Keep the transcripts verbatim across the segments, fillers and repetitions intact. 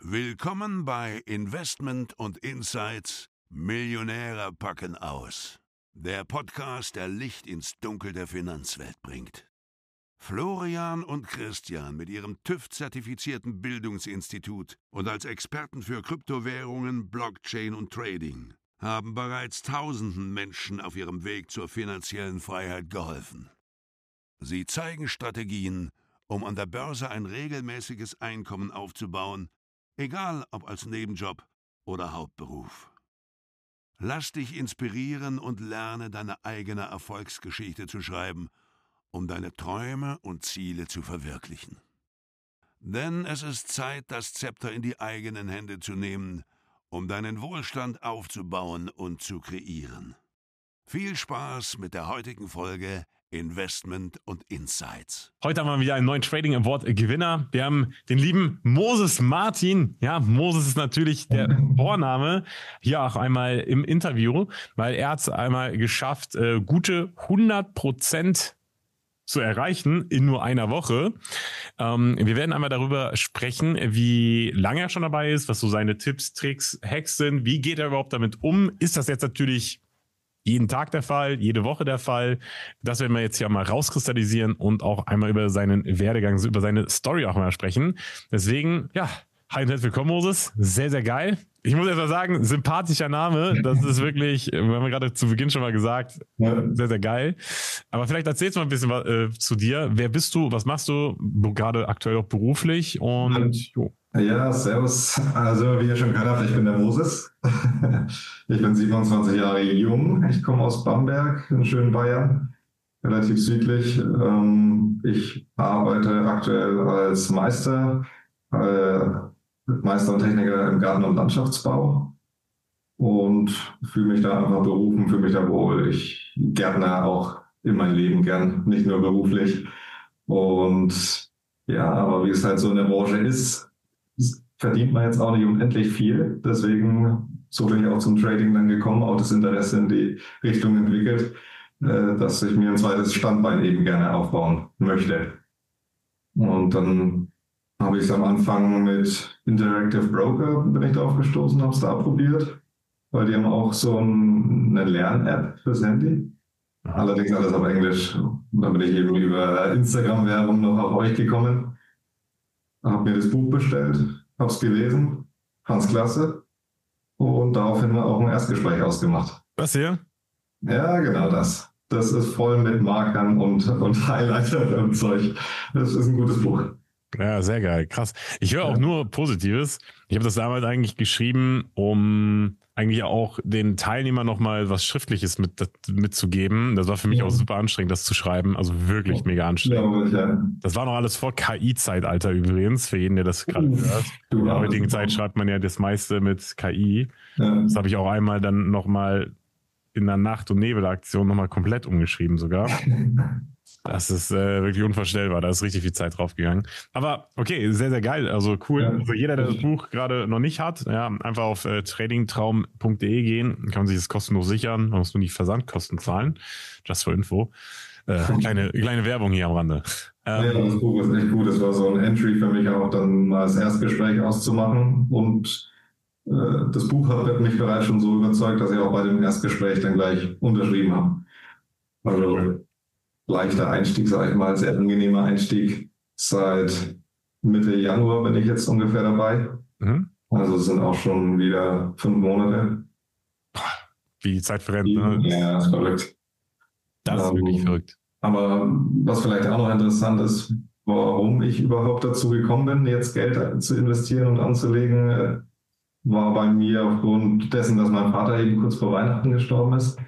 Willkommen bei Investment und Insights Millionäre packen aus. Der Podcast, der Licht ins Dunkel der Finanzwelt bringt. Florian und Christian mit ihrem TÜV-zertifizierten Bildungsinstitut und als Experten für Kryptowährungen, Blockchain und Trading haben bereits tausenden Menschen auf ihrem Weg zur finanziellen Freiheit geholfen. Sie zeigen Strategien, um an der Börse ein regelmäßiges Einkommen aufzubauen, egal ob als Nebenjob oder Hauptberuf. Lass dich inspirieren und lerne, deine eigene Erfolgsgeschichte zu schreiben, um deine Träume und Ziele zu verwirklichen. Denn es ist Zeit, das Zepter in die eigenen Hände zu nehmen, um deinen Wohlstand aufzubauen und zu kreieren. Viel Spaß mit der heutigen Folge Investment und Insights. Heute haben wir wieder einen neuen Trading Award Gewinner. Wir haben den lieben Moses Martin. Ja, Moses ist natürlich der Vorname hier auch einmal im Interview, weil er hat es einmal geschafft, äh, gute hundert Prozent zu erreichen in nur einer Woche. Ähm, wir werden einmal darüber sprechen, wie lange er schon dabei ist, was so seine Tipps, Tricks, Hacks sind. Wie geht er überhaupt damit um? Ist das jetzt natürlich jeden Tag der Fall, jede Woche der Fall? Das werden wir jetzt hier mal rauskristallisieren und auch einmal über seinen Werdegang, über seine Story auch mal sprechen. Deswegen, ja, hi und herzlich willkommen, Moses. Sehr, sehr geil. Ich muss erst mal sagen, sympathischer Name. Das ist wirklich, wir haben gerade zu Beginn schon mal gesagt, sehr, sehr geil. Aber vielleicht erzählst du mal ein bisschen was, äh, zu dir. Wer bist du? Was machst du? Gerade aktuell auch beruflich? Und jo. Ja, servus. Also wie ihr schon gehört habt, ich bin der Moses. Ich bin siebenundzwanzig Jahre jung. Ich komme aus Bamberg in schönen Bayern, relativ südlich. Ich arbeite aktuell als Meister, Meister und Techniker im Garten- und Landschaftsbau und fühle mich da einfach berufen, fühle mich da wohl. Ich gärtner auch in meinem Leben gern, nicht nur beruflich. Und ja, aber wie es halt so in der Branche ist, verdient man jetzt auch nicht unendlich viel. Deswegen, so bin ich auch zum Trading dann gekommen, auch das Interesse in die Richtung entwickelt, dass ich mir ein zweites Standbein eben gerne aufbauen möchte. Und dann habe ich es am Anfang mit Interactive Broker, bin ich drauf gestoßen, habe es da probiert, weil die haben auch so eine Lern-App fürs Handy. Allerdings alles auf Englisch. Und dann bin ich eben über Instagram-Werbung noch auf euch gekommen. Habe mir das Buch bestellt, habe es gelesen, fand es klasse und daraufhin auch ein Erstgespräch ausgemacht. Was hier? Ja, genau das. Das ist voll mit Markern und, und Highlighter und Zeug. Das ist ein gutes Buch. Ja, sehr geil, krass. Ich höre auch ja. nur Positives. Ich habe das damals eigentlich geschrieben, um eigentlich auch den Teilnehmern nochmal was Schriftliches mit, mitzugeben. Das war für mich ja. auch super anstrengend, das zu schreiben. Also wirklich mega anstrengend. Ja, ja. Das war noch alles vor K I-Zeitalter übrigens, für jeden, der das gerade hört. In der heutigen Zeit schreibt man ja das meiste mit K I. Ja. Das habe ich auch einmal dann nochmal in der Nacht- und Nebelaktion nochmal komplett umgeschrieben sogar. Das ist äh, wirklich unvorstellbar. Da ist richtig viel Zeit draufgegangen. Aber okay, sehr, sehr geil. Also cool. Ja. Also jeder, der das Buch gerade noch nicht hat, ja, einfach auf äh, tradingtraum punkt de gehen. Dann kann man sich das kostenlos sichern. Man muss nur die Versandkosten zahlen. Just for Info. Äh, kleine, kleine Werbung hier am Rande. Ähm, ja, das Buch ist echt gut. Das war so ein Entry für mich auch, dann mal das Erstgespräch auszumachen. Und äh, das Buch hat mich bereits schon so überzeugt, dass ich auch bei dem Erstgespräch dann gleich unterschrieben habe. Also leichter Einstieg, sage ich mal, sehr angenehmer Einstieg. Seit Mitte Januar bin ich jetzt ungefähr dabei. Mhm. Also es sind auch schon wieder fünf Monate. Wie die Zeit verrennt, ne? Ja, das ist verrückt. Das ist um, wirklich verrückt. Aber was vielleicht auch noch interessant ist, warum ich überhaupt dazu gekommen bin, jetzt Geld zu investieren und anzulegen, war bei mir aufgrund dessen, dass mein Vater eben kurz vor Weihnachten gestorben ist.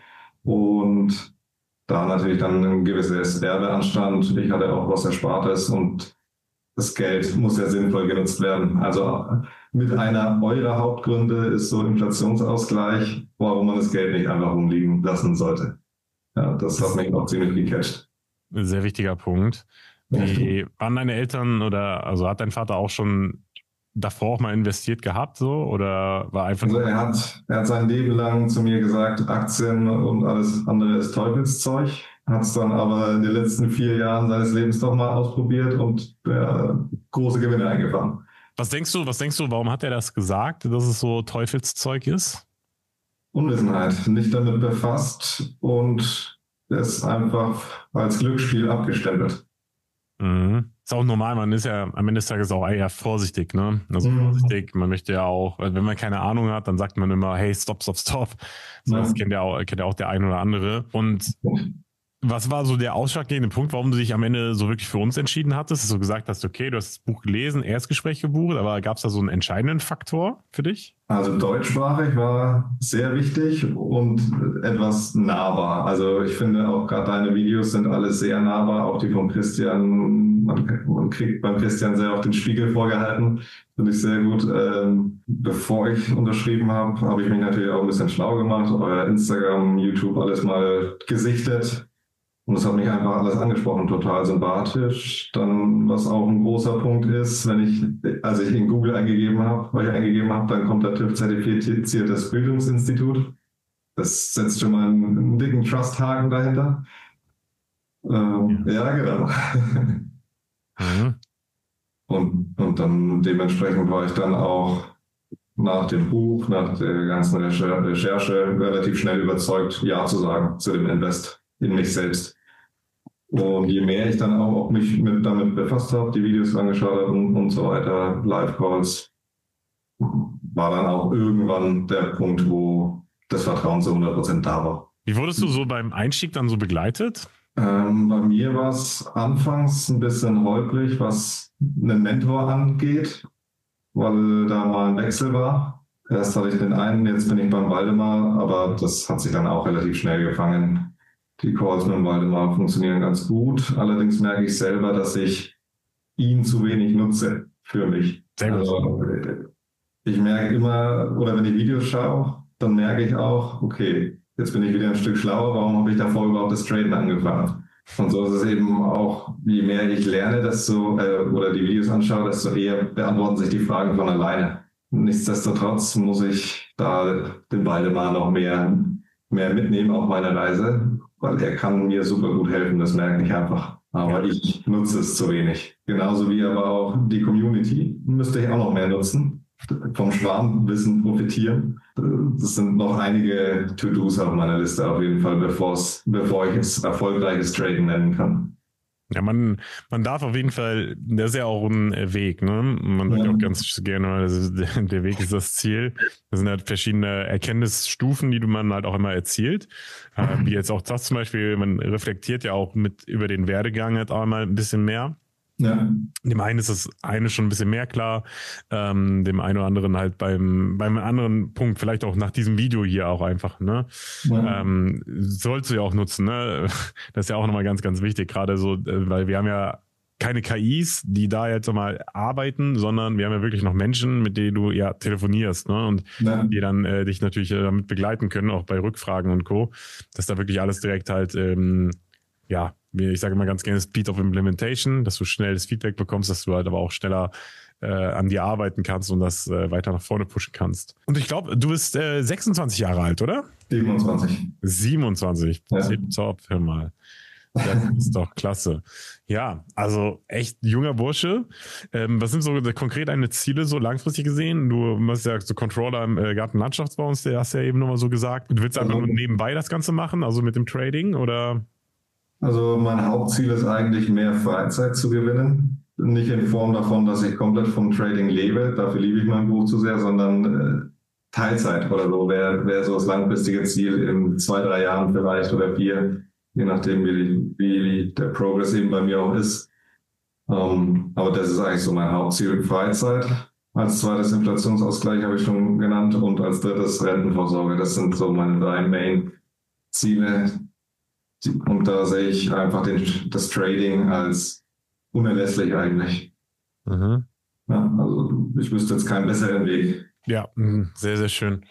Und da natürlich dann ein gewisses Erbe anstand. Ich hatte auch was Erspartes und das Geld muss ja sinnvoll genutzt werden. Also mit einer eurer Hauptgründe ist so Inflationsausgleich, warum man das Geld nicht einfach rumliegen lassen sollte. Ja, das hat mich auch ziemlich gecatcht. Ein sehr wichtiger Punkt. Wie waren deine Eltern oder also hat dein Vater auch schon davor auch mal investiert gehabt, so, oder war einfach... Also er hat, er hat sein Leben lang zu mir gesagt, Aktien und alles andere ist Teufelszeug, hat es dann aber in den letzten vier Jahren seines Lebens doch mal ausprobiert und äh, große Gewinne eingefahren. Was denkst du, was denkst du, warum hat er das gesagt, dass es so Teufelszeug ist? Unwissenheit, nicht damit befasst und es einfach als Glücksspiel abgestempelt. Mhm. Ist auch normal, man ist ja am Ende des Tages auch eher vorsichtig, ne? Also Mhm. vorsichtig, man möchte ja auch, wenn man keine Ahnung hat, dann sagt man immer, hey, stopp, stopp, stopp. So, Ja. das kennt ja auch, kennt ja auch der ein oder andere. Und was war so der ausschlaggebende Punkt, warum du dich am Ende so wirklich für uns entschieden hattest? Dass du gesagt hast, okay, du hast das Buch gelesen, Erstgespräch gebucht, aber gab es da so einen entscheidenden Faktor für dich? Also deutschsprachig war sehr wichtig und etwas nahbar. Also ich finde auch gerade deine Videos sind alle sehr nahbar, auch die von Christian. Man, man kriegt beim Christian sehr auch den Spiegel vorgehalten. Finde ich sehr gut. Ähm, bevor ich unterschrieben habe, habe ich mich natürlich auch ein bisschen schlau gemacht. Euer Instagram, YouTube, alles mal gesichtet. Und das hat mich einfach alles angesprochen, total sympathisch. Dann, was auch ein großer Punkt ist, wenn ich, als ich in Google eingegeben habe, euch eingegeben habe, dann kommt da TÜV-zertifiziertes Bildungsinstitut. Das setzt schon mal einen, einen dicken Trust-Haken dahinter. Ähm, ja. ja, genau. Mhm. Und, und dann dementsprechend war ich dann auch nach dem Buch, nach der ganzen Recherche relativ schnell überzeugt, Ja zu sagen zu dem Invest in mich selbst. Und je mehr ich dann auch, auch mich mit, damit befasst habe, die Videos angeschaut habe und, und so weiter, Live-Calls, war dann auch irgendwann der Punkt, wo das Vertrauen zu hundert Prozent da war. Wie wurdest du so beim Einstieg dann so begleitet? Ähm, bei mir war es anfangs ein bisschen holprig, was einen Mentor angeht, weil da mal ein Wechsel war. Erst hatte ich den einen, jetzt bin ich beim Waldemar, aber das hat sich dann auch relativ schnell gefangen. Die Calls mit dem Waldemar funktionieren ganz gut. Allerdings merke ich selber, dass ich ihn zu wenig nutze für mich. Sehr gut. Also, ich merke immer, oder wenn ich Videos schaue, dann merke ich auch, okay, jetzt bin ich wieder ein Stück schlauer, warum habe ich davor überhaupt das Traden angefangen? Und so ist es eben auch, je mehr ich lerne, desto, äh, oder die Videos anschaue, desto eher beantworten sich die Fragen von alleine. Nichtsdestotrotz muss ich da den Waldemar noch mehr, mehr mitnehmen auf meiner Reise, weil er kann mir super gut helfen, das merke ich einfach. Aber ich nutze es zu wenig. Genauso wie aber auch die Community müsste ich auch noch mehr nutzen, vom Schwarmwissen profitieren. Das sind noch einige To-Dos auf meiner Liste auf jeden Fall, bevor's, bevor ich es erfolgreiches Traden nennen kann. Ja, man, man darf auf jeden Fall, das ist ja auch ein Weg, ne? Man sagt ja auch ganz gerne, also der Weg ist das Ziel. Das sind halt verschiedene Erkenntnisstufen, die man halt auch immer erzielt. Äh, wie jetzt auch das zum Beispiel, man reflektiert ja auch mit über den Werdegang halt auch mal ein bisschen mehr. Ja. Dem einen ist das eine schon ein bisschen mehr klar, ähm, dem einen oder anderen halt beim, beim anderen Punkt, vielleicht auch nach diesem Video hier auch einfach, ne? Ja. Ähm, sollst du ja auch nutzen, ne? Das ist ja auch nochmal ganz, ganz wichtig, gerade so, weil wir haben ja keine K Is, die da jetzt mal arbeiten, sondern wir haben ja wirklich noch Menschen, mit denen du ja telefonierst, ne? Und ja. die dann äh, dich natürlich äh, damit begleiten können, auch bei Rückfragen und Co., dass da wirklich alles direkt halt, ähm, ja, ich sage immer ganz gerne Speed of Implementation, dass du schnell das Feedback bekommst, dass du halt aber auch schneller äh, an dir arbeiten kannst und das äh, weiter nach vorne pushen kannst. Und ich glaube, du bist äh, sechsundzwanzig Jahre alt, oder? siebenundzwanzig. siebenundzwanzig. Ja. Top, hör mal. Das ist doch klasse. Ja, also echt junger Bursche. Ähm, was sind so konkret deine Ziele so langfristig gesehen? Du hast ja so Controller im äh, Gartenlandschaftsbau, hast du ja eben nochmal so gesagt. Du willst einfach also, nur nebenbei das Ganze machen, also mit dem Trading, oder? Also mein Hauptziel ist eigentlich, mehr Freizeit zu gewinnen. Nicht in Form davon, dass ich komplett vom Trading lebe, dafür liebe ich mein Buch zu sehr, sondern äh, Teilzeit oder so wäre wär so das langfristige Ziel in zwei, drei Jahren vielleicht oder vier, je nachdem wie, wie der Progress eben bei mir auch ist. Ähm, aber das ist eigentlich so mein Hauptziel, Freizeit. Als zweites Inflationsausgleich habe ich schon genannt und als drittes Rentenvorsorge. Das sind so meine drei Main-Ziele. Und da sehe ich einfach den, das Trading als unerlässlich eigentlich. Mhm. Ja, also ich wüsste jetzt keinen besseren Weg. Ja, sehr, sehr schön.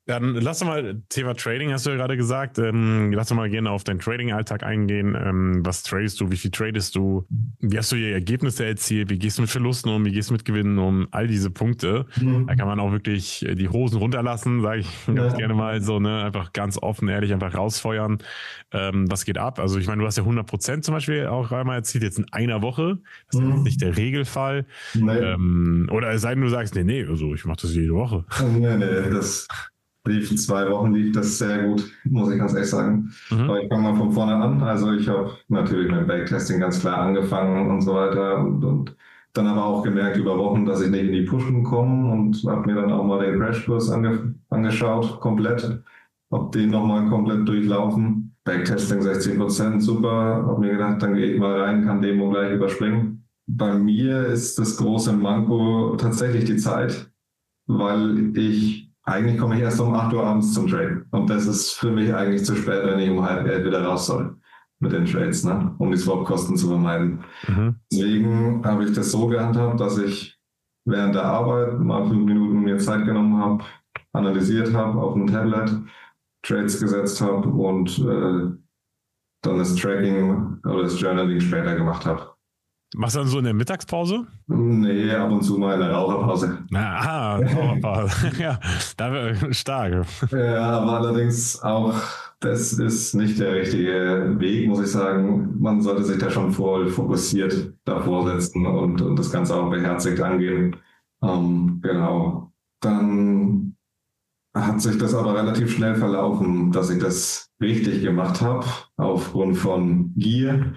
Dann lass doch mal, Thema Trading hast du ja gerade gesagt, ähm, lass doch mal gerne auf deinen Trading-Alltag eingehen. Ähm, was tradest du, wie viel tradest du, wie hast du die Ergebnisse erzielt, wie gehst du mit Verlusten um, wie gehst du mit Gewinnen um, all diese Punkte. Mhm. Da kann man auch wirklich die Hosen runterlassen, sage ich ganz ja. gerne mal so, ne, einfach ganz offen, ehrlich, einfach rausfeuern. Ähm, was geht ab? Also ich meine, du hast ja hundert Prozent zum Beispiel auch einmal erzielt, jetzt in einer Woche. Das ist mhm. nicht der Regelfall. Nee. Ähm, oder es sei denn, du sagst, nee, nee, also ich mache das jede Woche. Nee, nee, das... lief zwei Wochen, lief das sehr gut, muss ich ganz ehrlich sagen. Mhm. Aber ich fange mal von vorne an. Also ich habe natürlich mit Backtesting ganz klar angefangen und so weiter und, und dann aber auch gemerkt über Wochen, dass ich nicht in die Pushen komme und habe mir dann auch mal den Crashkurs ange angeschaut, komplett. Ob den nochmal komplett durchlaufen. Backtesting sechzehn Prozent, super. Habe mir gedacht, dann gehe ich mal rein, kann Demo gleich überspringen. Bei mir ist das große Manko tatsächlich die Zeit, weil ich eigentlich komme ich erst um acht Uhr abends zum Traden. Und das ist für mich eigentlich zu spät, wenn ich um halb elf wieder raus soll mit den Trades, ne? Um die Swap-Kosten zu vermeiden. Mhm. Deswegen habe ich das so gehandhabt, dass ich während der Arbeit mal fünf Minuten mir Zeit genommen habe, analysiert habe auf dem Tablet, Trades gesetzt habe und äh, dann das Tracking oder das Journaling später gemacht habe. Machst du dann so in der Mittagspause? Nee, ab und zu mal in der Raucherpause. Aha, Raucherpause. Ja, da wäre stark. Ja, aber allerdings auch, das ist nicht der richtige Weg, muss ich sagen. Man sollte sich da schon voll fokussiert davor setzen und, und das Ganze auch beherzigt angehen. Ähm, genau. Dann hat sich das aber relativ schnell verlaufen, dass ich das richtig gemacht habe, aufgrund von Gier.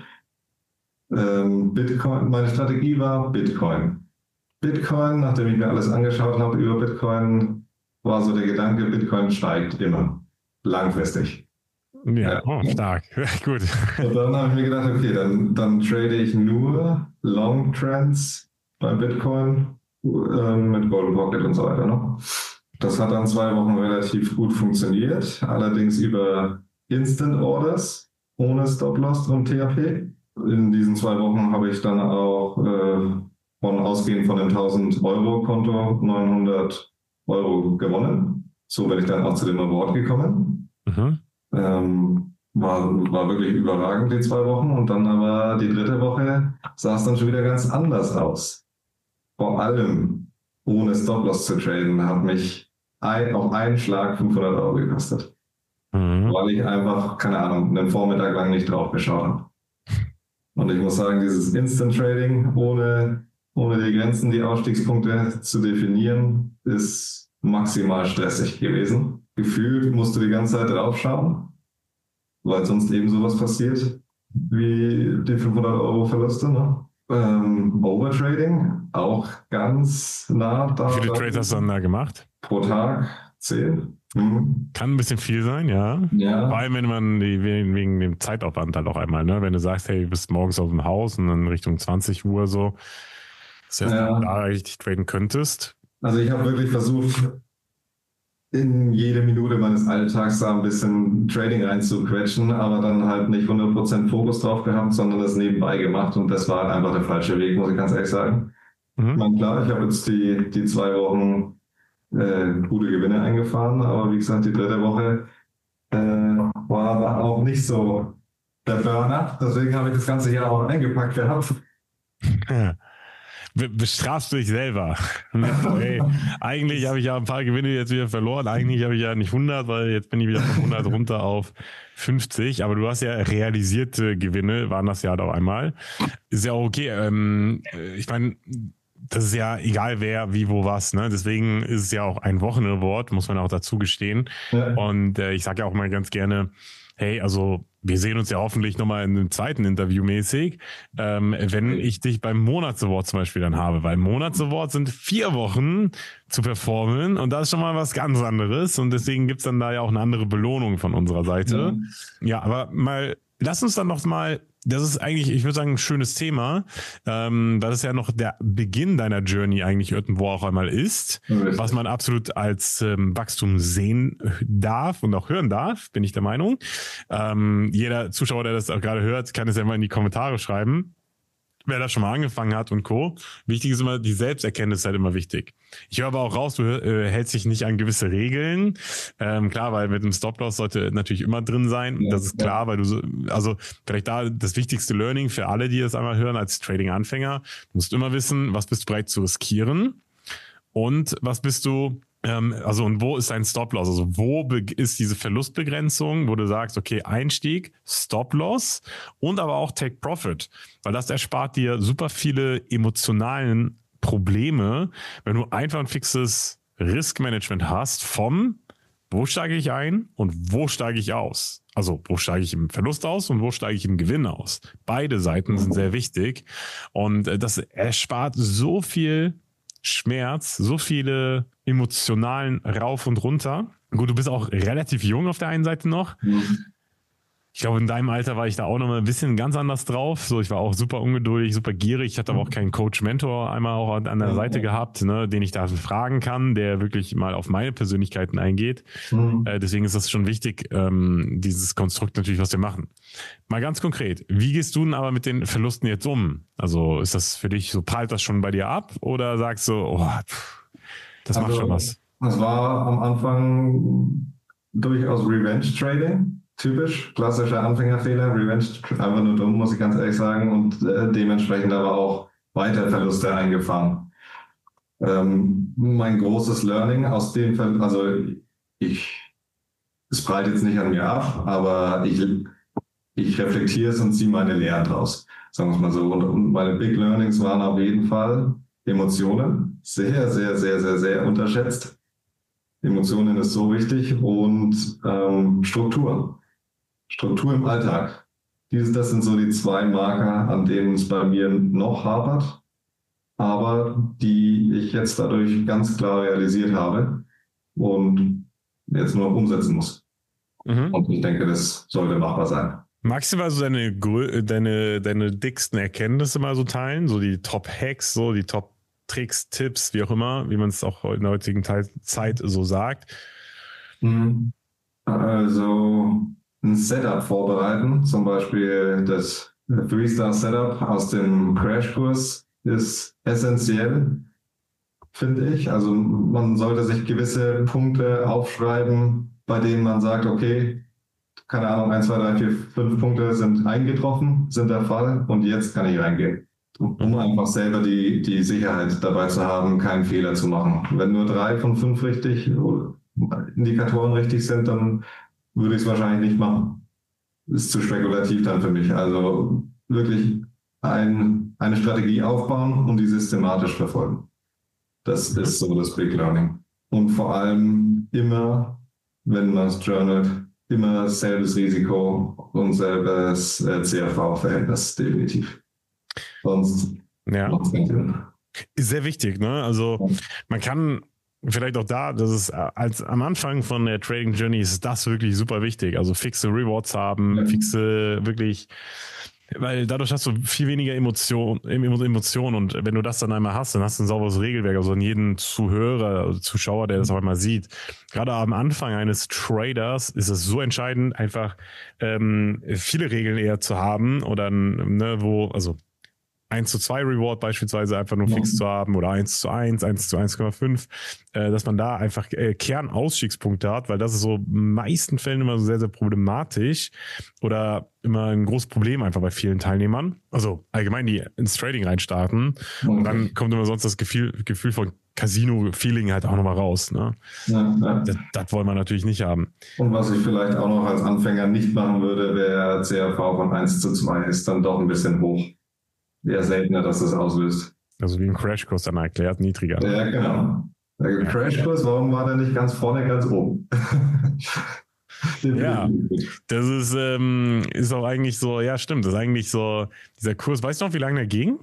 Ähm, Bitcoin, meine Strategie war Bitcoin. Bitcoin, nachdem ich mir alles angeschaut habe über Bitcoin, war so der Gedanke, Bitcoin steigt immer, langfristig. Ja, oh, stark, gut. Und dann habe ich mir gedacht, okay, dann, dann trade ich nur Long Trends bei Bitcoin äh, mit Golden Pocket und so weiter. Ne? Das hat dann zwei Wochen relativ gut funktioniert, allerdings über Instant Orders, ohne Stop-Loss und T A P. In diesen zwei Wochen habe ich dann auch äh, von ausgehend von dem tausend Euro Konto neunhundert Euro gewonnen. So bin ich dann auch zu dem Award gekommen. Mhm. Ähm, war, war wirklich überragend die zwei Wochen und dann aber die dritte Woche sah es dann schon wieder ganz anders aus. Vor allem ohne Stop-Loss zu traden hat mich ein, auf einen Schlag fünfhundert Euro gekostet. Mhm. Weil ich einfach, keine Ahnung, einen Vormittag lang nicht drauf geschaut habe. Und ich muss sagen, dieses Instant Trading ohne, ohne die Grenzen, die Ausstiegspunkte zu definieren, ist maximal stressig gewesen. Gefühlt musst du die ganze Zeit draufschauen, weil sonst eben sowas passiert wie die fünfhundert Euro Verluste. Ne? Ähm, Overtrading, auch ganz nah da. Wie viele Trades hast du dann da gemacht? Pro Tag zehn. Mhm. Kann ein bisschen viel sein, ja. ja. Vor allem, wenn man die, wegen, wegen dem Zeitaufwand halt auch einmal, ne? Wenn du sagst, hey, du bist morgens auf dem Haus und dann Richtung zwanzig Uhr so, dass du ja. da richtig traden könntest. Also ich habe wirklich versucht, in jede Minute meines Alltags da ein bisschen Trading reinzuquetschen, aber dann halt nicht hundert Prozent Fokus drauf gehabt, sondern das nebenbei gemacht und das war halt einfach der falsche Weg, muss ich ganz ehrlich sagen. Mhm. Ich meine, klar, ich habe jetzt die, die zwei Wochen Äh, gute Gewinne eingefahren, aber wie gesagt, die dritte Woche äh, war, war auch nicht so der Burner. Deswegen habe ich das Ganze hier auch eingepackt gehabt. Be bestrafst du dich selber. Hey, eigentlich habe ich ja ein paar Gewinne jetzt wieder verloren. Eigentlich habe ich ja nicht hundert, weil jetzt bin ich wieder von hundert runter auf fünfzig. Aber du hast ja realisierte Gewinne, waren das ja halt auch einmal. Ist ja auch okay. Ähm, ich meine, das ist ja egal wer, wie, wo, was. Ne? Deswegen ist es ja auch ein Wochen-Award, muss man auch dazu gestehen. Ja. Und äh, ich sage ja auch mal ganz gerne, hey, also wir sehen uns ja hoffentlich nochmal in einem zweiten Interview mäßig, ähm, wenn ich dich beim Monats-Award zum Beispiel dann habe. Weil Monats-Award sind vier Wochen zu performen und das ist schon mal was ganz anderes. Und deswegen gibt's dann da ja auch eine andere Belohnung von unserer Seite. Ja, ja, aber mal, lass uns dann noch mal, das ist eigentlich, ich würde sagen, ein schönes Thema, ähm, weil das ja noch der Beginn deiner Journey eigentlich irgendwo auch einmal ist, richtig, was man absolut als ähm, Wachstum sehen darf und auch hören darf, bin ich der Meinung. Ähm, jeder Zuschauer, der das auch gerade hört, kann es ja mal in die Kommentare schreiben. wer da schon mal angefangen hat und Co. Wichtig ist immer, die Selbsterkenntnis ist halt immer wichtig. Ich höre aber auch raus, du äh, hältst dich nicht an gewisse Regeln. Ähm, klar, weil mit dem Stop-Loss sollte natürlich immer drin sein. Ja, das ist klar, ja. Weil du so, also vielleicht da das wichtigste Learning für alle, die das einmal hören als Trading-Anfänger. Du musst immer wissen, was bist du bereit zu riskieren und was bist du also und wo ist dein Stop-Loss? Also wo ist diese Verlustbegrenzung, wo du sagst, okay, Einstieg, Stop-Loss und aber auch Take-Profit, weil das erspart dir super viele emotionalen Probleme, wenn du einfach ein fixes Risk-Management hast vom, wo steige ich ein und wo steige ich aus? Also wo steige ich im Verlust aus und wo steige ich im Gewinn aus? Beide Seiten sind sehr wichtig und das erspart so viel Schmerz, so viele emotionalen Rauf und Runter. Gut, du bist auch relativ jung auf der einen Seite noch. Mhm. Ich glaube, in deinem Alter war ich da auch noch mal ein bisschen ganz anders drauf. So, ich war auch super ungeduldig, super gierig. Ich hatte aber auch keinen Coach-Mentor einmal auch an der Seite gehabt, ne, den ich da fragen kann, der wirklich mal auf meine Persönlichkeiten eingeht. Mhm. Äh, deswegen ist das schon wichtig, ähm, dieses Konstrukt natürlich, was wir machen. Mal ganz konkret, wie gehst du denn aber mit den Verlusten jetzt um? Also ist das für dich so, prallt das schon bei dir ab oder sagst du, oh, das also, macht schon was? Das war am Anfang durchaus Revenge-Trading. Typisch, klassischer Anfängerfehler, Revenge, einfach nur dumm, muss ich ganz ehrlich sagen, und äh, dementsprechend aber auch weiter Verluste eingefahren. Ähm, mein großes Learning aus dem Fall, also ich, es prallt jetzt nicht an mir ab, aber ich, ich reflektiere es und ziehe meine Lehren draus, sagen wir es mal so. Und, und meine Big Learnings waren auf jeden Fall Emotionen, sehr, sehr, sehr, sehr, sehr unterschätzt. Emotionen ist so wichtig und ähm, Struktur. Struktur im Alltag. Diese, das sind so die zwei Marker, an denen es bei mir noch hapert, aber die ich jetzt dadurch ganz klar realisiert habe und jetzt nur umsetzen muss. Mhm. Und ich denke, das sollte machbar sein. Magst du mal so deine, deine, deine dicksten Erkenntnisse mal so teilen? So die Top-Hacks, so die Top-Tricks, Tipps, wie auch immer, wie man es auch in der heutigen Zeit so sagt? Also ein Setup vorbereiten, zum Beispiel das Three-Star-Setup aus dem Crashkurs ist essentiell, finde ich. Also man sollte sich gewisse Punkte aufschreiben, bei denen man sagt, okay, keine Ahnung, eins, zwei, drei, vier, fünf Punkte sind eingetroffen, sind der Fall und jetzt kann ich reingehen. Um einfach selber die, die Sicherheit dabei zu haben, keinen Fehler zu machen. Wenn nur drei von fünf richtig, Indikatoren richtig sind, dann würde ich es wahrscheinlich nicht machen. Ist zu spekulativ dann für mich. Also wirklich ein, eine Strategie aufbauen und die systematisch verfolgen. Das ist so das Big Learning. Und vor allem immer, wenn man es journalt, immer selbes Risiko und selbes äh, C R V-Verhältnis, definitiv. Sonst ja. Macht es keinen Sinn. Ist sehr wichtig, ne? Also man kann vielleicht auch da, das ist als am Anfang von der Trading Journey ist das wirklich super wichtig. Also fixe Rewards haben, ja. fixe wirklich, weil dadurch hast du viel weniger Emotion, Emotionen und wenn du das dann einmal hast, dann hast du ein sauberes Regelwerk. Also an jeden Zuhörer, also Zuschauer, der das auch einmal sieht. Gerade am Anfang eines Traders ist es so entscheidend, einfach ähm, viele Regeln eher zu haben oder ne, wo, also eins zu zwei Reward beispielsweise einfach nur fix zu haben oder eins zu eins, eins zu eins Komma fünf, äh, dass man da einfach äh, Kernausstiegspunkte hat, weil das ist so in den meisten Fällen immer so sehr, sehr problematisch oder immer ein großes Problem einfach bei vielen Teilnehmern. Also allgemein, die ins Trading reinstarten und dann kommt immer sonst das Gefühl, Gefühl von Casino-Feeling halt auch nochmal raus. Ne? Ja, ja. Das, das wollen wir natürlich nicht haben. Und was ich vielleicht auch noch als Anfänger nicht machen würde, wäre C R V von eins zu zwei ist dann doch ein bisschen hoch. Eher seltener, dass das auslöst. Also wie ein Crashkurs dann erklärt, niedriger. Ja, genau. Der ja. Crashkurs, warum war der nicht ganz vorne, ganz oben? Ja, das ist, ähm, ist auch eigentlich so, ja stimmt, das ist eigentlich so, dieser Kurs, weißt du noch, wie lange der ging?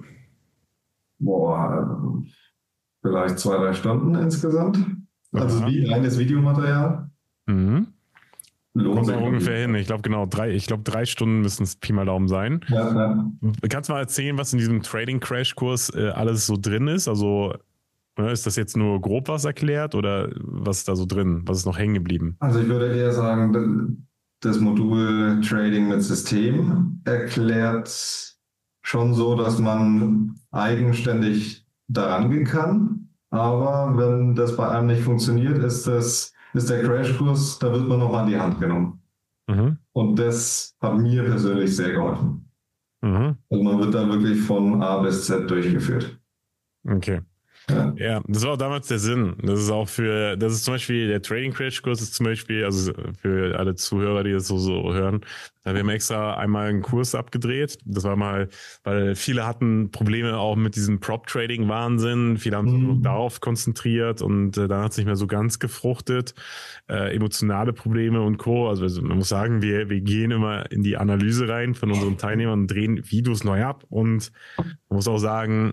Boah, vielleicht zwei, drei Stunden insgesamt. Also ja. Wie reines Videomaterial. Mhm. Kommt auch ungefähr hin. Ich glaube genau drei, ich glaube drei Stunden müssen es Pi mal Daumen sein. Ja, ja. Kannst du mal erzählen, was in diesem Trading Crash Kurs äh, alles so drin ist? Also ne, ist das jetzt nur grob was erklärt oder was ist da so drin? Was ist noch hängen geblieben? Also ich würde eher sagen, das Modul Trading mit System erklärt schon so, dass man eigenständig daran gehen kann. Aber wenn das bei einem nicht funktioniert, ist, das, ist der Crashkurs, da wird man nochmal an die Hand genommen. Mhm. Und das hat mir persönlich sehr geholfen. Mhm. Also man wird da wirklich von A bis Z durchgeführt. Okay. Ja. ja, das war auch damals der Sinn. Das ist auch für, das ist zum Beispiel der Trading Crash Kurs ist zum Beispiel, also für alle Zuhörer, die das so, so hören, da haben wir extra einmal einen Kurs abgedreht. Das war mal, weil viele hatten Probleme auch mit diesem Prop Trading Wahnsinn. Viele haben sich mhm. nur darauf konzentriert und äh, dann hat es nicht mehr so ganz gefruchtet. Äh, emotionale Probleme und Co. Also, also man muss sagen, wir, wir gehen immer in die Analyse rein von unseren Teilnehmern und drehen Videos neu ab und man muss auch sagen,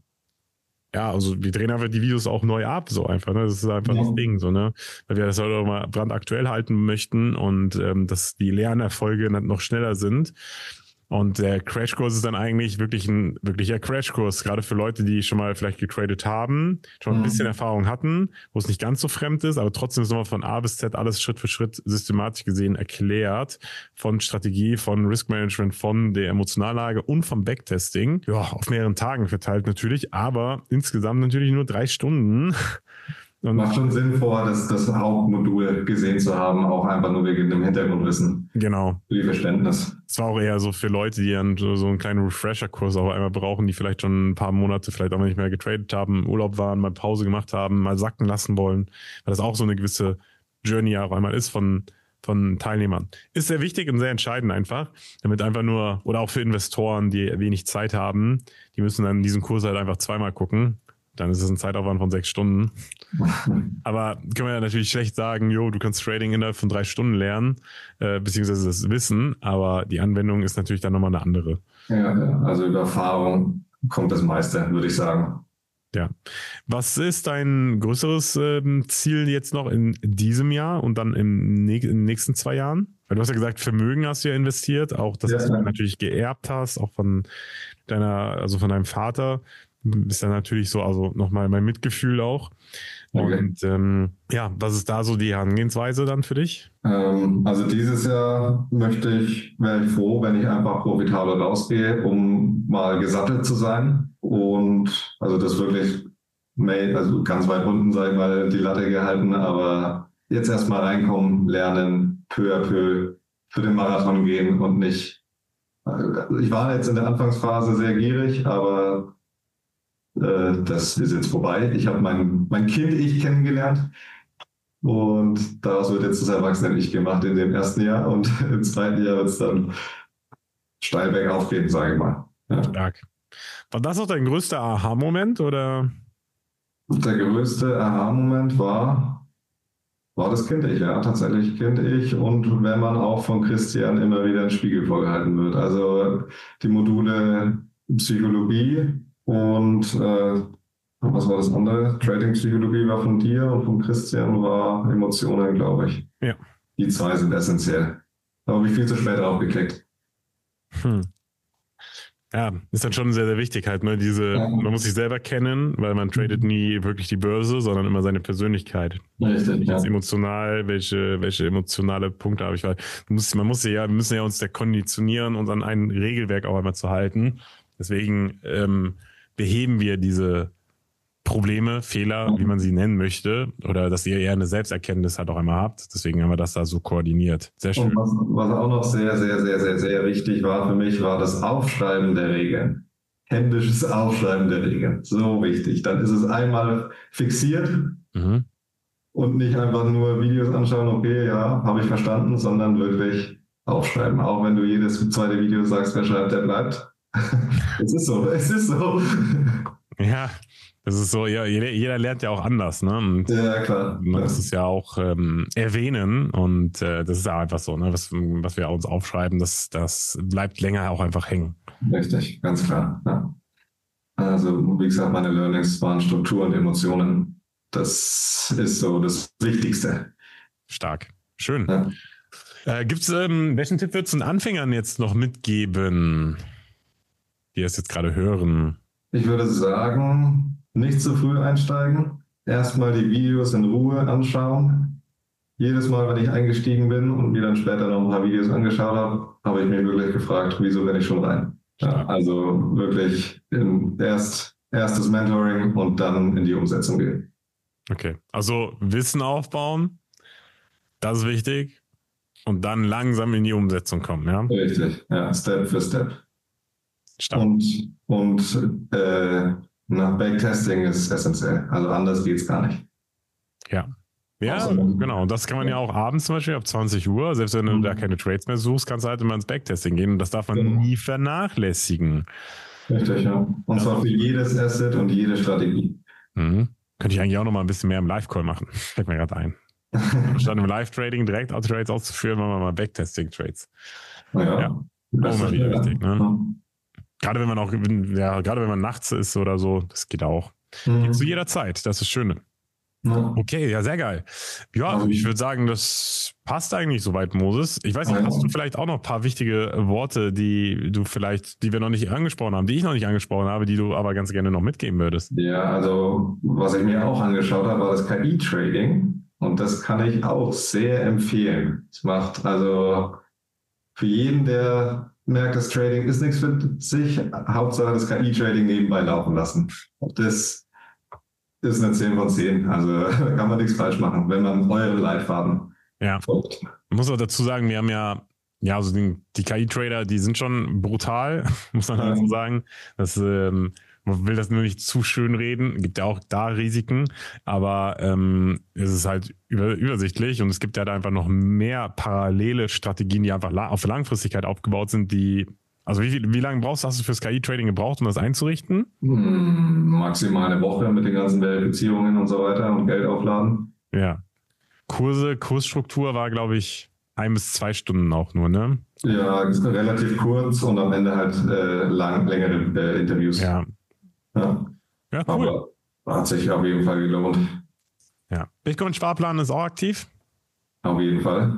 ja, also wir drehen einfach die Videos auch neu ab, so einfach, ne? Das ist einfach ja. das Ding, so, ne? Weil wir das halt auch mal brandaktuell halten möchten und ähm, dass die Lernerfolge noch schneller sind. Und der Crashkurs ist dann eigentlich wirklich ein wirklicher Crashkurs, gerade für Leute, die schon mal vielleicht getradet haben, schon ein bisschen Erfahrung hatten, wo es nicht ganz so fremd ist, aber trotzdem ist nochmal von A bis Z alles Schritt für Schritt systematisch gesehen erklärt, von Strategie, von Riskmanagement, von der Emotionallage und vom Backtesting. Ja, auf mehreren Tagen verteilt natürlich, aber insgesamt natürlich nur drei Stunden. Und macht schon Sinn vor, das, das Hauptmodul gesehen zu haben, auch einfach nur wegen dem Hintergrundwissen. Genau. Für die Verständnis. Es war auch eher so für Leute, die dann so einen kleinen Refresher-Kurs auch einmal brauchen, die vielleicht schon ein paar Monate vielleicht auch nicht mehr getradet haben, Urlaub waren, mal Pause gemacht haben, mal sacken lassen wollen, weil das auch so eine gewisse Journey auch einmal ist von, von Teilnehmern. Ist sehr wichtig und sehr entscheidend einfach, damit einfach nur, oder auch für Investoren, die wenig Zeit haben, die müssen dann diesen Kurs halt einfach zweimal gucken. Dann ist es ein Zeitaufwand von sechs Stunden. Aber können wir ja natürlich schlecht sagen, jo, du kannst Trading innerhalb von drei Stunden lernen, äh, beziehungsweise das Wissen, aber die Anwendung ist natürlich dann nochmal eine andere. Ja, also über Erfahrung kommt das meiste, würde ich sagen. Ja. Was ist dein größeres ähm, Ziel jetzt noch in diesem Jahr und dann im ne- in den nächsten zwei Jahren? Weil du hast ja gesagt, Vermögen hast du ja investiert, auch das, was ja, du natürlich geerbt hast, auch von deiner, also von deinem Vater. Ist dann natürlich so, also nochmal mein Mitgefühl auch. Okay. Und ähm, ja, was ist da so die Herangehensweise dann für dich? Ähm, also dieses Jahr möchte ich, wäre ich froh, wenn ich einfach profitabel rausgehe, um mal gesattelt zu sein. Und also das wirklich, also ganz weit unten, sage ich mal, die Latte gehalten, aber jetzt erstmal reinkommen, lernen, peu à peu für den Marathon gehen und nicht. Also ich war jetzt in der Anfangsphase sehr gierig, aber das ist jetzt vorbei. Ich habe mein, mein Kind-Ich kennengelernt und daraus wird jetzt das Erwachsene-Ich gemacht in dem ersten Jahr und im zweiten Jahr wird es dann steil bergauf gehen, sage ich mal. Ja. Stark. War das auch dein größter Aha-Moment, oder? Der größte Aha-Moment war, war das Kind-Ich, ja, tatsächlich Kind-Ich und wenn man auch von Christian immer wieder einen Spiegel vorgehalten wird. Also die Module Psychologie und äh, was war das andere? Trading-Psychologie war von dir und von Christian war Emotionen, glaube ich. Ja. Die zwei sind essentiell. Da habe ich viel zu spät drauf geklickt. Hm. Ja, ist dann schon sehr, sehr wichtig halt, ne? Diese, ja. Man muss sich selber kennen, weil man tradet nie wirklich die Börse, sondern immer seine Persönlichkeit. Richtig, ja. Jetzt emotional, welche, welche emotionale Punkte habe ich, weil man muss, man muss ja, wir müssen ja uns da konditionieren, uns an ein Regelwerk auch einmal zu halten. Deswegen, ähm, beheben wir diese Probleme, Fehler, wie man sie nennen möchte, oder dass ihr eher eine Selbsterkenntnis halt auch einmal habt. Deswegen haben wir das da so koordiniert. Sehr schön. Und was, was auch noch sehr, sehr, sehr, sehr, sehr wichtig war für mich, war das Aufschreiben der Regeln. Händisches Aufschreiben der Regeln. So wichtig. Dann ist es einmal fixiert mhm. und nicht einfach nur Videos anschauen, okay, ja, habe ich verstanden, sondern wirklich aufschreiben. Auch wenn du jedes zweite Video sagst, wer schreibt, der bleibt. Es ist so, es ist so. Ja, es ist so, ja, jeder, jeder lernt ja auch anders, ne? Und ja, klar. Man muss es ja auch ähm, erwähnen und äh, das ist ja einfach so, ne? Was, was wir uns aufschreiben, das, das bleibt länger auch einfach hängen. Richtig, ganz klar. Ja. Also, wie gesagt, meine Learnings waren Struktur und Emotionen. Das ist so das Wichtigste. Stark. Schön. Ja. Äh, gibt's, ähm, welchen Tipp würdest du den Anfängern jetzt noch mitgeben, die es jetzt gerade hören? Ich würde sagen, nicht zu früh einsteigen. Erstmal die Videos in Ruhe anschauen. Jedes Mal, wenn ich eingestiegen bin und mir dann später noch ein paar Videos angeschaut habe, habe ich mich wirklich gefragt, wieso bin ich schon rein? Ja, also wirklich in erst erstes Mentoring und dann in die Umsetzung gehen. Okay, also Wissen aufbauen, das ist wichtig. Und dann langsam in die Umsetzung kommen, ja? Richtig, ja, Step für Step. Stark. Und, und äh, nach Backtesting ist essentiell. Also anders geht es gar nicht. Ja. Ja, Außerdem- genau. Und das kann man ja auch abends zum Beispiel ab zwanzig Uhr, selbst wenn du Mhm. da keine Trades mehr suchst, kannst du halt immer ins Backtesting gehen. Und das darf man Genau. nie vernachlässigen. Richtig, ja. Und Ja. zwar für jedes Asset und jede Strategie. Mhm. Könnte ich eigentlich auch noch mal ein bisschen mehr im Live-Call machen. Fällt mir gerade ein. Statt im Live-Trading direkt Trades auszuführen, machen wir mal Backtesting-Trades. Naja, Ja. das Auch mal ist wieder schneller. wichtig, ne? Ja. Gerade wenn man auch, ja, gerade wenn man nachts ist oder so, das geht auch. Mhm. Geht zu jeder Zeit, das ist das Schöne. Ja. Okay, ja, sehr geil. Ja, Also- ich würde sagen, das passt eigentlich soweit, Moses. Ich weiß nicht, Ja. hast du vielleicht auch noch ein paar wichtige Worte, die du vielleicht, die wir noch nicht angesprochen haben, die ich noch nicht angesprochen habe, die du aber ganz gerne noch mitgeben würdest? Ja, also was ich mir auch angeschaut habe, war das K I-Trading und das kann ich auch sehr empfehlen. Es macht also für jeden, der merkt, das Trading ist nichts für sich, Hauptsache das K I-Trading nebenbei laufen lassen. Das ist eine zehn von zehn, also da kann man nichts falsch machen, wenn man eure Leitfaden Ja, folgt. ich muss auch dazu sagen, wir haben ja, ja, also die, die K I-Trader, die sind schon brutal, muss man Ja. dazu sagen. Das, ähm, man will das nur nicht zu schön reden, gibt ja auch da Risiken, aber ähm, es ist halt über, übersichtlich und es gibt ja da einfach noch mehr parallele Strategien, die einfach la auf Langfristigkeit aufgebaut sind, die, also wie, viel, wie lange brauchst du, hast du fürs K I-Trading gebraucht, um das einzurichten? Hm, maximal eine Woche mit den ganzen Verifizierungen und so weiter und Geld aufladen. Ja. Kurse, Kursstruktur war, glaube ich, ein bis zwei Stunden auch nur, ne? Ja, ist relativ kurz und am Ende halt äh, lang, längere äh, Interviews. Ja. Ja. Ja, cool. Aber hat sich auf jeden Fall gelohnt. Ja. Bitcoin-Sparplan ist auch aktiv. Auf jeden Fall.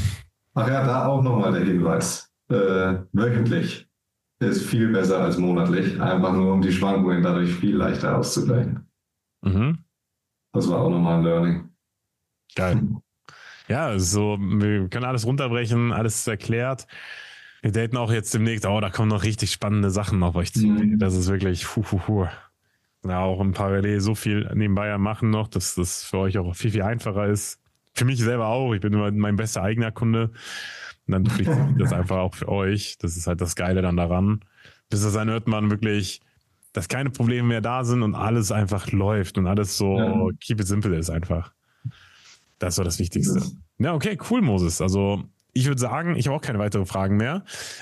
Ach ja, da auch nochmal der Hinweis. Äh, wöchentlich ist viel besser als monatlich, einfach nur um die Schwankungen dadurch viel leichter auszugleichen. Mhm. Das war auch nochmal ein Learning. Geil. Ja, so, wir können alles runterbrechen, alles ist erklärt. Wir daten auch jetzt demnächst, oh, da kommen noch richtig spannende Sachen auf euch zu. Mhm. Das ist wirklich, hu, hu, hu. Ja, auch im Parallel so viel nebenbei machen noch, dass das für euch auch viel, viel einfacher ist. Für mich selber auch. Ich bin immer mein bester eigener Kunde. Und dann fliegt das einfach auch für euch. Das ist halt das Geile dann daran. Bis das dann hört man wirklich, dass keine Probleme mehr da sind und alles einfach läuft und alles so Ja. keep it simple ist einfach. Das ist so das Wichtigste. Ja, okay, cool, Moses. Also ich würde sagen, ich habe auch keine weiteren Fragen mehr.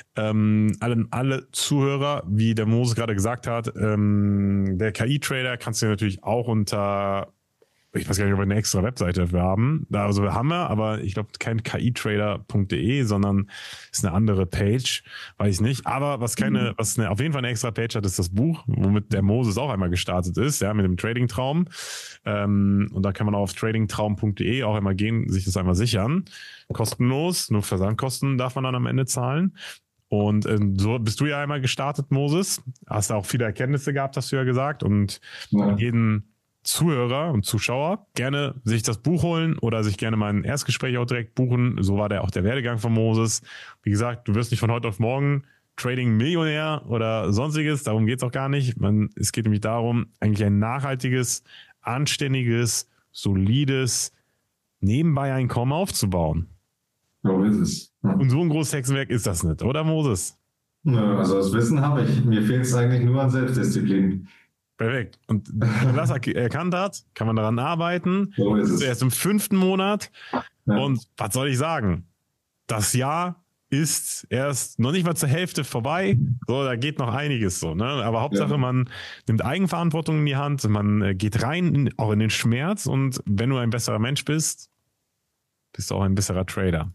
Ähm, alle, alle Zuhörer, wie der Moses gerade gesagt hat, ähm, der K I-Trader kannst du natürlich auch unter, ich weiß gar nicht, ob wir eine extra Webseite dafür haben. Da, also wir haben wir, aber ich glaube kein k i trader punkt de, sondern ist eine andere Page, weiß ich nicht. Aber was keine, was eine, auf jeden Fall eine extra Page hat, ist das Buch, womit der Moses auch einmal gestartet ist, ja, mit dem Trading-Traum. Ähm, und da kann man auch auf trading traum punkt de auch einmal gehen, sich das einmal sichern. Kostenlos, nur Versandkosten darf man dann am Ende zahlen. Und ähm, so bist du ja einmal gestartet, Moses. Hast auch viele Erkenntnisse gehabt, hast du ja gesagt. Und Ja. jeden Zuhörer und Zuschauer gerne sich das Buch holen oder sich gerne mal ein Erstgespräch auch direkt buchen. So war der auch der Werdegang von Moses. Wie gesagt, du wirst nicht von heute auf morgen Trading-Millionär oder sonstiges. Darum geht es auch gar nicht. Man, es geht nämlich darum, eigentlich ein nachhaltiges, anständiges, solides Nebenbei-Einkommen aufzubauen. So ist es. Ja. Und so ein großes Hexenwerk ist das nicht, oder Moses? Ja, also das Wissen habe ich. Mir fehlt es eigentlich nur an Selbstdisziplin. Perfekt. Und wenn man das er- erkannt hat, kann man daran arbeiten. So ist Das ist es. erst im fünften Monat. Ja. Und was soll ich sagen? Das Jahr ist erst noch nicht mal zur Hälfte vorbei. So, da geht noch einiges so, ne? Aber Hauptsache, Ja. man nimmt Eigenverantwortung in die Hand, man äh, geht rein, in, auch in den Schmerz. Und wenn du ein besserer Mensch bist, bist du auch ein besserer Trader.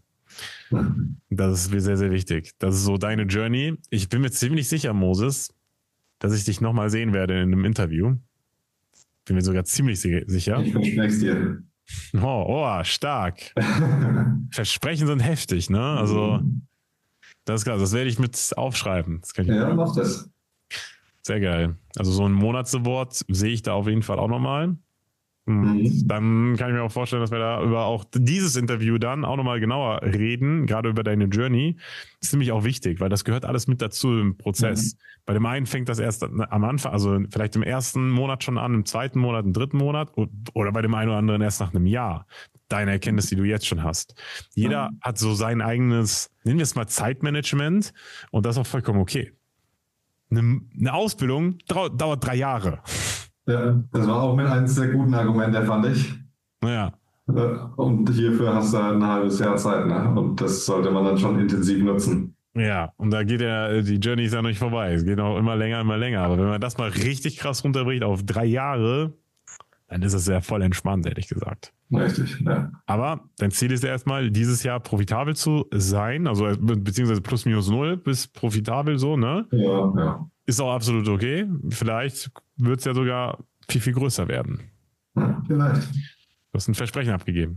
Das ist mir sehr, sehr wichtig. Das ist so deine Journey. Ich bin mir ziemlich sicher, Moses, dass ich dich nochmal sehen werde in einem Interview. Bin mir sogar ziemlich si- sicher. Ich verspreche es dir. Oh, oh, stark. Versprechen sind heftig, ne? Also, das ist klar. Das werde ich mit aufschreiben. Das kann ich Ja, mach das. Sehr geil. Also so ein Monatsaward sehe ich da auf jeden Fall auch nochmal. Und Mhm. dann kann ich mir auch vorstellen, dass wir da über auch dieses Interview dann auch nochmal genauer reden, gerade über deine Journey. Das ist nämlich auch wichtig, weil das gehört alles mit dazu im Prozess. Mhm. Bei dem einen fängt das erst am Anfang, also vielleicht im ersten Monat schon an, im zweiten Monat, im dritten Monat oder bei dem einen oder anderen erst nach einem Jahr. Deine Erkenntnis, die du jetzt schon hast. Jeder Mhm. hat so sein eigenes, nennen wir es mal Zeitmanagement, und das ist auch vollkommen okay. Eine, eine Ausbildung dauert, dauert drei Jahre. Ja, das war auch mit eines der guten Argumente, fand ich. Naja. Äh, Und hierfür hast du halt ein halbes Jahr Zeit, ne? Und das sollte man dann schon intensiv nutzen. Ja, und da geht ja, die Journey ist ja noch nicht vorbei. Es geht auch immer länger, immer länger. Aber wenn man das mal richtig krass runterbricht auf drei Jahre, dann ist es sehr voll entspannt, ehrlich gesagt. Richtig, ja. Aber dein Ziel ist ja erstmal, dieses Jahr profitabel zu sein, also beziehungsweise plus minus null bis profitabel so, ne? Ja, ja. Ist auch absolut okay. Vielleicht wird es ja sogar viel, viel größer werden. Ja, vielleicht. Du hast ein Versprechen abgegeben.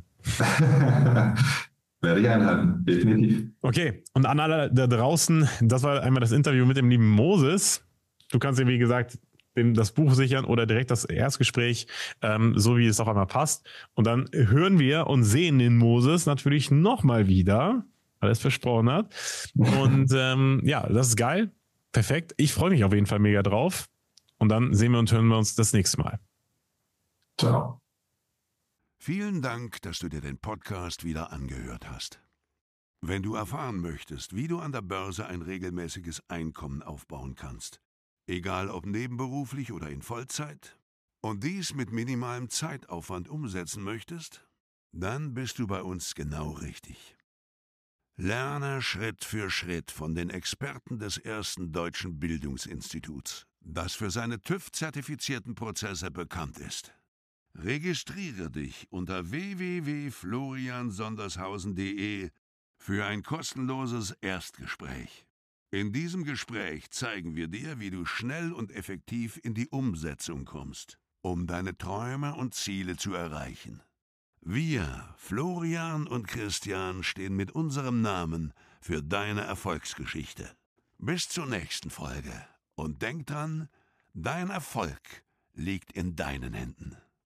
Werde ich einhalten, definitiv. Okay, und an alle da draußen, das war einmal das Interview mit dem lieben Moses. Du kannst dir, wie gesagt, dem, das Buch sichern oder direkt das Erstgespräch, ähm, so wie es auch einmal passt. Und dann hören wir und sehen den Moses natürlich nochmal wieder, weil er es versprochen hat. Und ähm, ja, das ist geil. Perfekt. Ich freue mich auf jeden Fall mega drauf. Und dann sehen wir und hören wir uns das nächste Mal. Ciao. Vielen Dank, dass du dir den Podcast wieder angehört hast. Wenn du erfahren möchtest, wie du an der Börse ein regelmäßiges Einkommen aufbauen kannst, egal ob nebenberuflich oder in Vollzeit, und dies mit minimalem Zeitaufwand umsetzen möchtest, dann bist du bei uns genau richtig. Lerne Schritt für Schritt von den Experten des ersten deutschen Bildungsinstituts, das für seine TÜV-zertifizierten Prozesse bekannt ist. Registriere dich unter w w w punkt florian sondershausen punkt de für ein kostenloses Erstgespräch. In diesem Gespräch zeigen wir dir, wie du schnell und effektiv in die Umsetzung kommst, um deine Träume und Ziele zu erreichen. Wir, Florian und Christian, stehen mit unserem Namen für deine Erfolgsgeschichte. Bis zur nächsten Folge und denk dran, dein Erfolg liegt in deinen Händen.